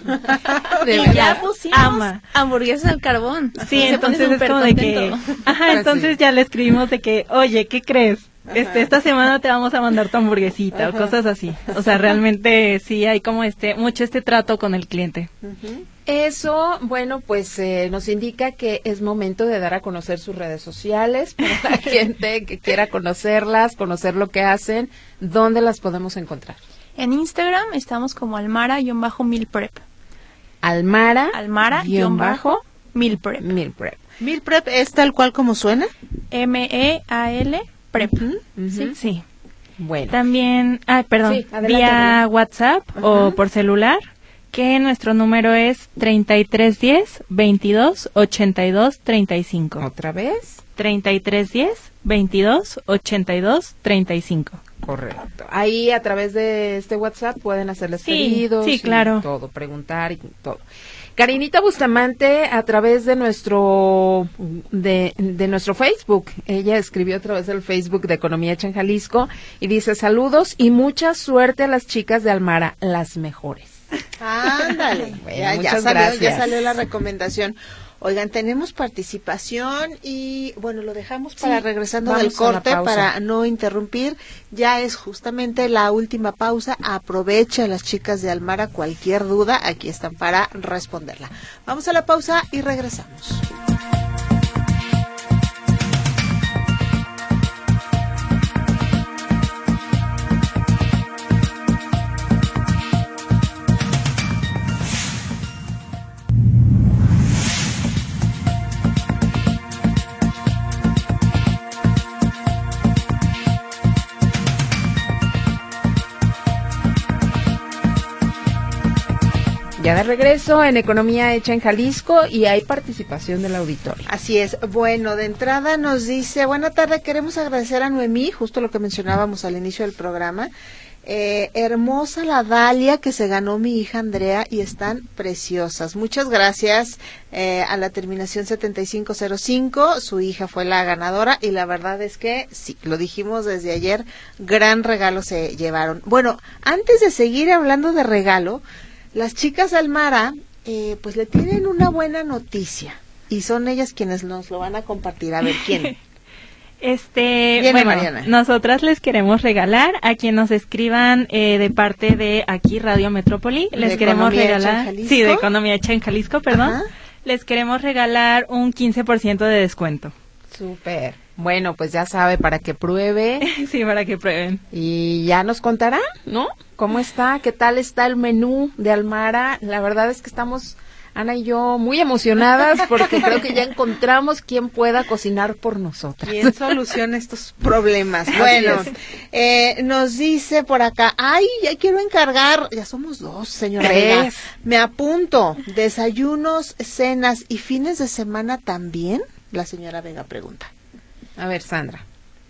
De Y verdad. ya pusimos ama. hamburguesas al carbón. Sí, Se pone entonces es súper como de que, contento. ajá, entonces ya le escribimos de que, oye, ¿qué crees? Este, esta semana te vamos a mandar tu hamburguesita o cosas así. O sea, realmente sí hay como este, mucho este trato con el cliente. Ujú. Eso, bueno, pues eh, nos indica que es momento de dar a conocer sus redes sociales para la gente que quiera conocerlas, conocer lo que hacen, dónde las podemos encontrar. En Instagram estamos como Almara-Milprep. Almara, Almara-Milprep. Meal Prep. Meal Prep es tal cual como suena. M E A L Prep. Ujú. Sí. Sí. Bueno, También, ay, perdón, Sí, adelante, vía adelante. WhatsApp o por celular, que nuestro número es treinta y tres diez, veintidós, ochenta y dos, treinta y cinco. otra vez. treinta y tres diez, veintidós, ochenta y dos, treinta y cinco. Correcto. Ahí a través de este WhatsApp pueden hacerles Sí, pedidos. sí, y claro. todo, preguntar y todo. Karinita Bustamante, a través de nuestro de, de nuestro Facebook, ella escribió a través del Facebook de Economía Hecha en Jalisco y dice, saludos y mucha suerte a las chicas de Almara, las mejores. Ándale, Bueno, ya, ya muchas salió, gracias. ya salió la recomendación. Oigan, tenemos participación y bueno, lo dejamos para Sí, regresando vamos del a la corte pausa. para no interrumpir. Ya es justamente la última pausa. Aprovecha las chicas de Almara cualquier duda, aquí están para responderla. Vamos a la pausa y regresamos. Ya de regreso en Economía Hecha en Jalisco y hay participación del auditorio. Así es. Bueno, de entrada nos dice, buena tarde, queremos agradecer a Noemí, justo lo que mencionábamos al inicio del programa. Eh, hermosa la Dalia que se ganó mi hija Andrea y están preciosas. Muchas gracias eh, a la terminación setenta y cinco cero cinco, su hija fue la ganadora y la verdad es que sí, lo dijimos desde ayer, gran regalo se llevaron. Bueno, antes de seguir hablando de regalo, las chicas de Almara eh, pues le tienen una buena noticia y son ellas quienes nos lo van a compartir. A ver, ¿quién? Este, Viene bueno, Mariana. nosotras les queremos regalar a quien nos escriban eh, de parte de aquí Radio Metrópoli, ¿De les queremos Economía Hecha en regalar, Jalisco? sí, de Economía Hecha en Jalisco, perdón, Ajá. les queremos regalar un quince por ciento de descuento. Súper. Bueno, pues ya sabe, para que pruebe Sí, para que prueben. y ya nos contará, ¿no? ¿Cómo está? ¿Qué tal está el menú de Almara? La verdad es que estamos Ana y yo muy emocionadas porque creo que ya encontramos quien pueda cocinar por nosotras. ¿Quién soluciona estos problemas? Bueno, eh, nos dice por acá, ay, ya quiero encargar, ya somos dos, señora Vega. Tres. Me apunto, desayunos, cenas y fines de semana también, la señora Vega pregunta. A ver, Sandra.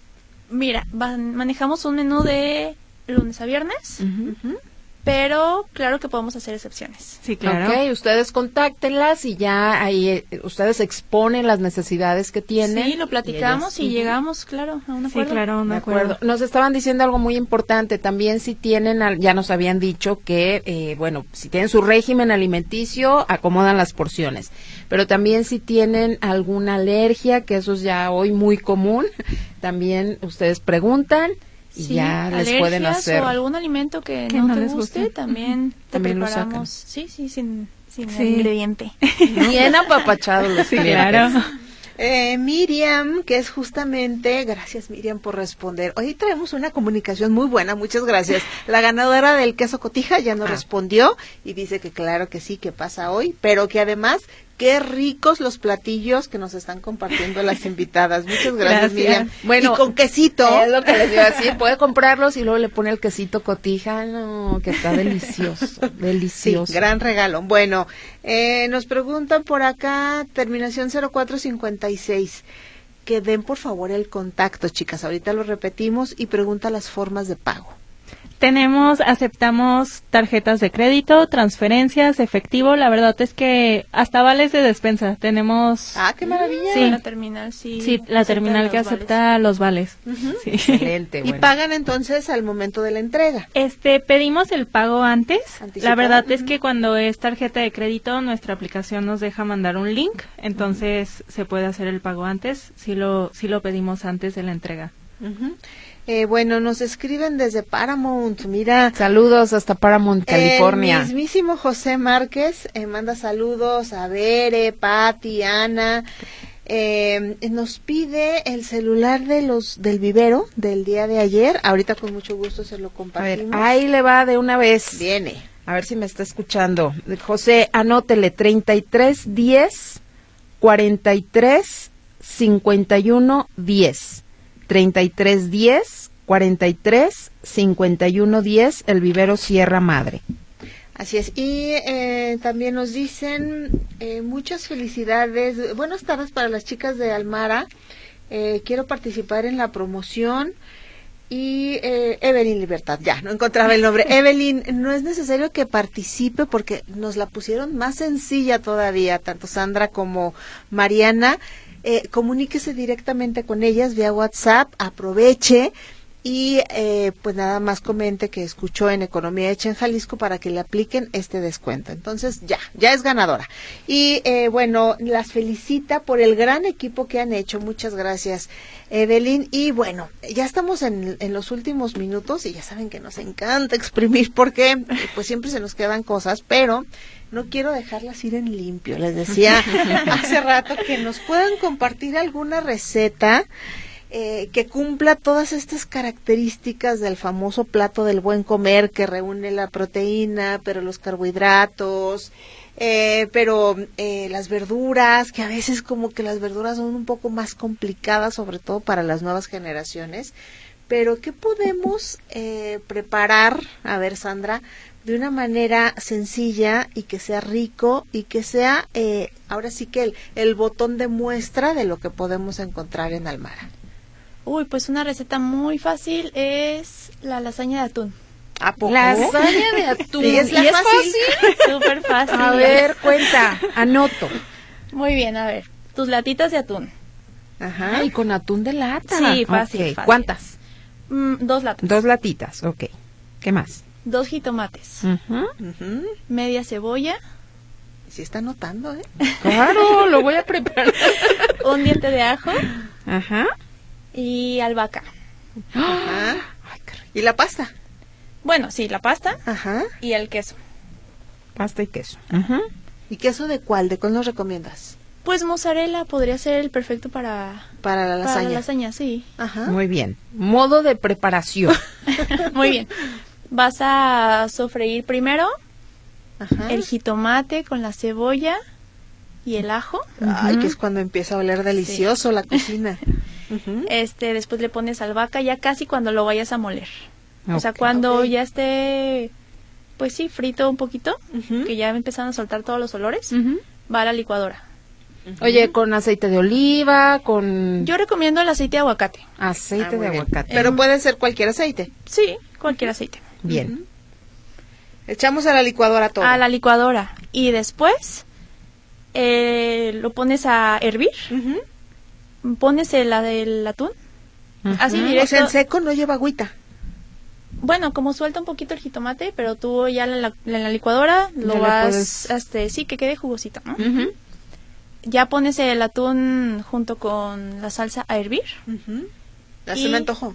Mira, van- manejamos un menú de lunes a viernes, Ujú. pero claro que podemos hacer excepciones. Sí, claro. Ok, ustedes contáctenlas y ya ahí eh, ustedes exponen las necesidades que tienen. Sí, lo platicamos y, ellas- llegamos, claro, a un Sí, acuerdo. claro, un De acuerdo. acuerdo. Nos estaban diciendo algo muy importante. También si tienen, al- ya nos habían dicho que, eh, bueno, si tienen su régimen alimenticio, acomodan las porciones. Pero también si tienen alguna alergia, que eso es ya hoy muy común, también ustedes preguntan y Sí, ya les pueden alergias hacer. o algún alimento que, Que no, no te les guste, guste. también te También lo sacan. preparamos. Sí, sí, sin, sin Sí. el ingrediente. Bien apapachados los Sí, clientes. claro. Eh, Miriam, que es justamente, gracias Miriam por responder. Hoy traemos una comunicación muy buena, muchas gracias. La ganadora del queso cotija ya nos Ah. respondió y dice que claro que sí, que pasa hoy, pero que además, qué ricos los platillos que nos están compartiendo las invitadas. Muchas gracias, Gracias. Miriam. Bueno, y con quesito. Es lo que les iba a decir, puede comprarlos y luego le pone el quesito cotija, no, que está delicioso, Sí, delicioso. gran regalo. Bueno, eh, nos preguntan por acá, terminación cero cuatro cincuenta y seis, que den por favor el contacto, chicas. Ahorita lo repetimos y pregunta las formas de pago. Tenemos, aceptamos tarjetas de crédito, transferencias, efectivo. La verdad es que hasta vales de despensa. Tenemos, Ah, qué maravilla. Sí. La terminal, sí. sí, la acepta terminal los que vales. acepta los vales. Ujú. Sí. Excelente, Y bueno. pagan entonces al momento de la entrega. Este, pedimos el pago antes. Anticipado. La verdad es Ujú. que cuando es tarjeta de crédito, nuestra aplicación nos deja mandar un link, entonces se puede hacer el pago antes, si lo, si lo pedimos antes de la entrega. Ujú. Eh, bueno, nos escriben desde Paramount. Mira, Saludos hasta Paramount, California. el mismísimo José Márquez eh, manda saludos a Bere, Patti, Ana. Eh, nos pide el celular de los del vivero del día de ayer. Ahorita con mucho gusto se lo A ver, compartimos. ahí le va de una vez. Viene. A ver si me está escuchando. José, anótele treinta y tres diez cuarenta y tres cincuenta y uno diez. treinta y tres diez cuarenta y tres cincuenta y uno diez, el vivero Sierra Madre. Así es. Y eh, también nos dicen eh, muchas felicidades. Buenas tardes para las chicas de Almara. Eh, quiero participar en la promoción. Y eh, Evelyn Libertad, ya, no encontraba el nombre. Evelyn, no es necesario que participe porque nos la pusieron más sencilla todavía, tanto Sandra como Mariana. Eh, comuníquese directamente con ellas vía WhatsApp, aproveche y eh, pues nada más comente que escuchó en Economía Hecha en Jalisco para que le apliquen este descuento. Entonces ya, ya es ganadora. Y eh, bueno, las felicita por el gran equipo que han hecho. Muchas gracias, Evelyn. Y bueno, ya estamos en, en los últimos minutos y ya saben que nos encanta exprimir porque eh, pues siempre se nos quedan cosas, pero no quiero dejarlas ir en limpio. Les decía hace rato que nos puedan compartir alguna receta eh, que cumpla todas estas características del famoso plato del buen comer, que reúne la proteína, pero los carbohidratos, eh, pero eh, las verduras, que a veces como que las verduras son un poco más complicadas, sobre todo para las nuevas generaciones. Pero ¿qué podemos eh, preparar? A ver, Sandra, de una manera sencilla y que sea rico y que sea, eh, ahora sí que el, el botón de muestra de lo que podemos encontrar en Almara. Uy, pues una receta muy fácil es la lasaña de atún. ¿A poco? Lasaña de atún. Sí, es la ¿Y es fácil. fácil? Súper fácil. A ver, cuenta, anoto. Muy bien, a ver. Tus latitas de atún. Ajá. Ay, con atún de lata. Sí, fácil, Ok, fácil. ¿cuántas? Mm, dos latas. Dos latitas, ok. ¿Qué más? Dos jitomates. Ujú. Ujú. Media cebolla. Sí está anotando, ¿eh? Claro, lo voy a preparar. Un diente de ajo. Ajá. Y albahaca. Ajá. Ay, qué rico. ¿Y la pasta? Bueno, sí, la pasta Ajá. y el queso. Pasta y queso. Ujú. ¿Y queso de cuál? ¿De cuál nos recomiendas? Pues mozzarella podría ser el perfecto para, Para la para lasaña. la lasaña, sí. Ajá. Muy bien. Modo de preparación. Muy bien. Vas a sofreír primero Ajá. el jitomate con la cebolla y el ajo. Ay, que es cuando empieza a oler delicioso sí. la cocina. Uh-huh. Este, después le pones albahaca ya casi cuando lo vayas a moler. Okay. O sea, cuando okay. ya esté, pues sí, frito un poquito, uh-huh. que ya empiezan a soltar todos los olores, uh-huh. va a la licuadora. Uh-huh. Oye, ¿con aceite de oliva? con Yo recomiendo el aceite de aguacate. Aceite ah, de bien. aguacate. Pero puede ser cualquier aceite. Sí, cualquier aceite. Bien. Uh-huh. Echamos a la licuadora todo. A la licuadora. Y después eh, lo pones a hervir. Uh-huh. Pones el, el atún. Uh-huh. Así directo. O sea, en seco no lleva agüita. Bueno, como suelta un poquito el jitomate, pero tú ya en la, en la licuadora lo ya vas, puedes... este, sí, que quede jugosito, ¿no? Uh-huh. Ya pones el atún junto con la salsa a hervir. Uh-huh. Así me antojó.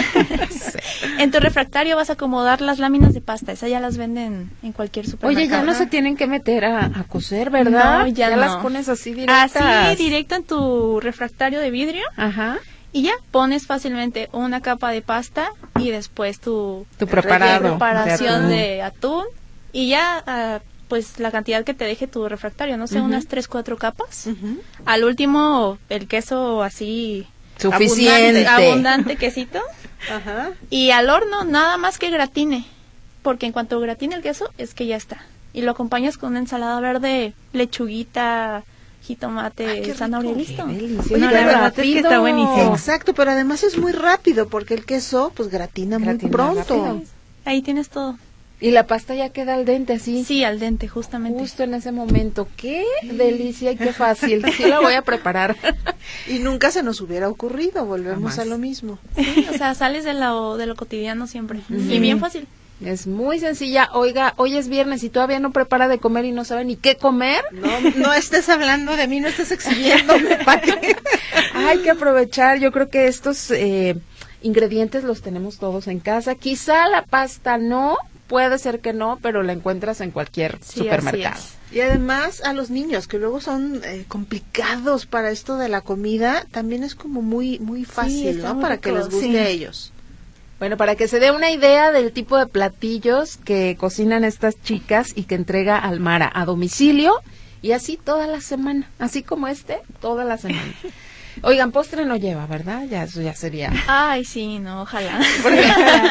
En tu refractario vas a acomodar las láminas de pasta. Esas ya las venden en cualquier supermercado. Oye, ya no se tienen que meter a, a cocer, ¿verdad? No, ya, ya no. las pones así directas. Así, directo en tu refractario de vidrio. Ajá. Y ya pones fácilmente una capa de pasta y después tu, tu preparado preparación de atún. de atún. Y ya, uh, pues la cantidad que te deje tu refractario, no sé, uh-huh. unas tres, cuatro capas. Uh-huh. Al último, el queso así... Suficiente. Abundante, abundante quesito. Ajá. Y al horno nada más que gratine. Porque en cuanto gratine el queso, es que ya está. Y lo acompañas con una ensalada verde, lechuguita, jitomate, zanahoria, listo. Oye, no, la verdad es que está buenísimo. Exacto, pero además es muy rápido porque el queso pues gratina, gratina muy pronto. Rápido. Ahí tienes todo. Y la pasta ya queda al dente, así. Sí, al dente, justamente. Justo en ese momento. ¡Qué delicia y qué fácil! Sí la voy a preparar. Y nunca se nos hubiera ocurrido, volvemos Jamás. a lo mismo. Sí, o sea, sales de lo, de lo cotidiano siempre. Mm. Y bien fácil. Es muy sencilla. Oiga, hoy es viernes y todavía no prepara de comer y no sabe ni qué comer. No, no estés hablando de mí, no estés exhibiéndome, Pati. Hay que aprovechar. Yo creo que estos eh, ingredientes los tenemos todos en casa. Quizá la pasta no. Puede ser que no, pero la encuentras en cualquier sí, supermercado. Y además a los niños, que luego son eh, complicados para esto de la comida, también es como muy muy fácil, sí, ¿no? Muy para rico, que les guste sí. a ellos. Bueno, para que se dé una idea del tipo de platillos que cocinan estas chicas y que entrega Almara a domicilio, y así toda la semana, así como este, toda la semana. Oigan, postre no lleva, ¿verdad? Ya eso ya sería. Ay, sí, no, ojalá. Porque,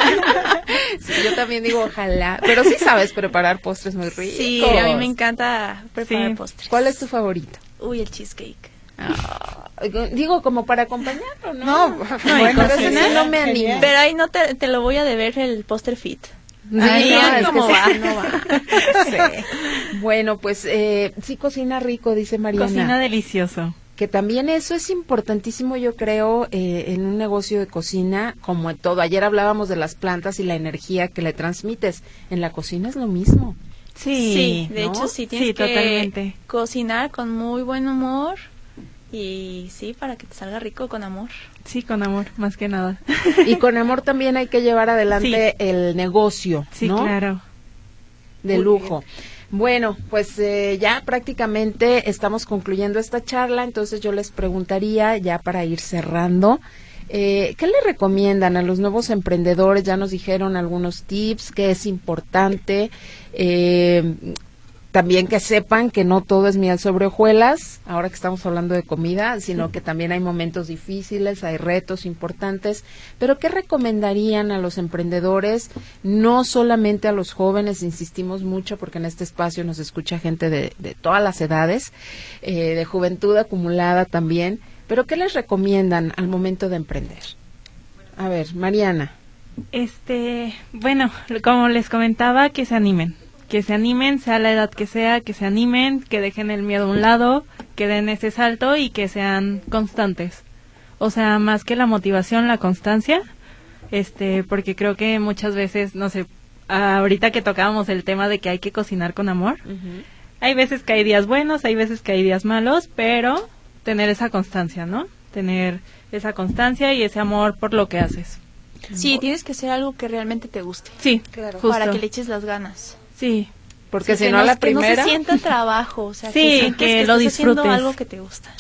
sí, yo también digo ojalá, pero sí sabes preparar postres muy ricos. Sí, a mí me encanta preparar sí. postres. ¿Cuál es tu favorito? Uy, el cheesecake. Ah, digo, como para acompañarlo, ¿no? No, no bueno, ese sí no me animo. Pero ahí no te, te lo voy a deber el póster fit. Sí, ahí no, cómo va. Sí, no va. Sí. Bueno, pues eh, sí cocina rico, dice Mariana. Cocina delicioso. Que también eso es importantísimo, yo creo, eh, en un negocio de cocina, como en todo. Ayer hablábamos de las plantas y la energía que le transmites. En la cocina es lo mismo. Sí, sí de ¿no? hecho sí tienes sí, que totalmente. cocinar con muy buen humor y sí, para que te salga rico con amor. Sí, con amor, más que nada. Y con amor también hay que llevar adelante sí. el negocio, sí, ¿no? Claro. De muy lujo. Bien. Bueno, pues eh, ya prácticamente estamos concluyendo esta charla, entonces yo les preguntaría, ya para ir cerrando, eh, ¿qué le recomiendan a los nuevos emprendedores? Ya nos dijeron algunos tips, qué es importante, eh, también que sepan que no todo es miel sobre hojuelas, ahora que estamos hablando de comida, sino que también hay momentos difíciles, hay retos importantes, pero ¿qué recomendarían a los emprendedores? No solamente a los jóvenes, insistimos mucho porque en este espacio nos escucha gente de, de todas las edades, eh, de juventud acumulada también, pero ¿qué les recomiendan al momento de emprender? A ver, Mariana. Este, bueno, como les comentaba, que se animen. Que se animen, sea la edad que sea, que se animen, que dejen el miedo a un lado, que den ese salto y que sean constantes. O sea, más que la motivación, la constancia, este, porque creo que muchas veces, no sé, ahorita que tocábamos el tema de que hay que cocinar con amor, uh-huh. hay veces que hay días buenos, hay veces que hay días malos, pero tener esa constancia, ¿no? Tener esa constancia y ese amor por lo que haces. Sí, tienes que hacer algo que realmente te guste. Sí, claro. Justo. Para que le eches las ganas. Sí, porque sí, si no, no la primera... Que no se sienta trabajo, o sea, sí, que, que, que lo estés disfrutes. haciendo algo que te gusta.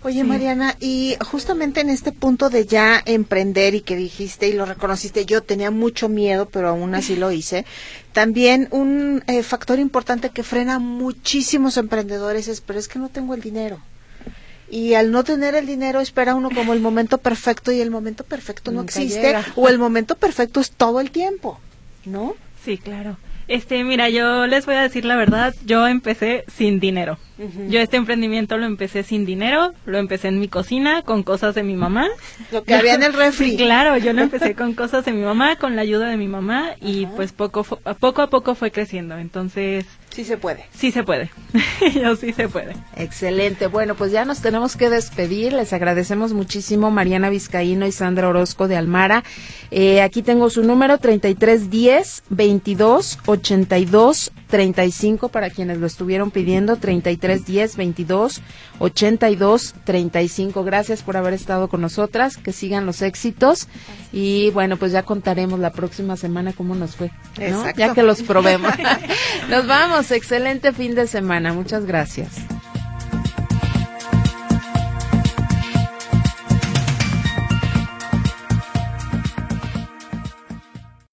Oye, Sí. Mariana, y justamente en este punto de ya emprender y que dijiste y lo reconociste, yo tenía mucho miedo, pero aún así lo hice. También un eh, factor importante que frena a muchísimos emprendedores es, pero es que no tengo el dinero. Y al no tener el dinero espera uno como el momento perfecto y el momento perfecto no Nunca existe llega. o el momento perfecto es todo el tiempo, ¿no? Sí, claro. Este, mira, yo les voy a decir la verdad, yo empecé sin dinero. Ujú. Yo este emprendimiento lo empecé sin dinero, lo empecé en mi cocina con cosas de mi mamá. Lo que había en el refri. Sí, claro, yo lo empecé con cosas de mi mamá, con la ayuda de mi mamá y Ajá. pues poco fu- a poco a poco fue creciendo. Entonces, Sí se puede. sí se puede. Yo sí se puede. Excelente. Bueno, pues ya nos tenemos que despedir. Les agradecemos muchísimo Mariana Vizcaíno y Sandra Orozco de Almara. Eh, aquí tengo su número treinta y tres diez veintidós ochenta y dos treinta y cinco para quienes lo estuvieron pidiendo. treinta y tres diez veintidós ochenta y dos treinta y cinco. Gracias por haber estado con nosotras. Que sigan los éxitos. Y bueno, pues ya contaremos la próxima semana cómo nos fue, ¿no? Exacto. Ya que los probemos. Nos vamos. Excelente fin de semana. Muchas gracias.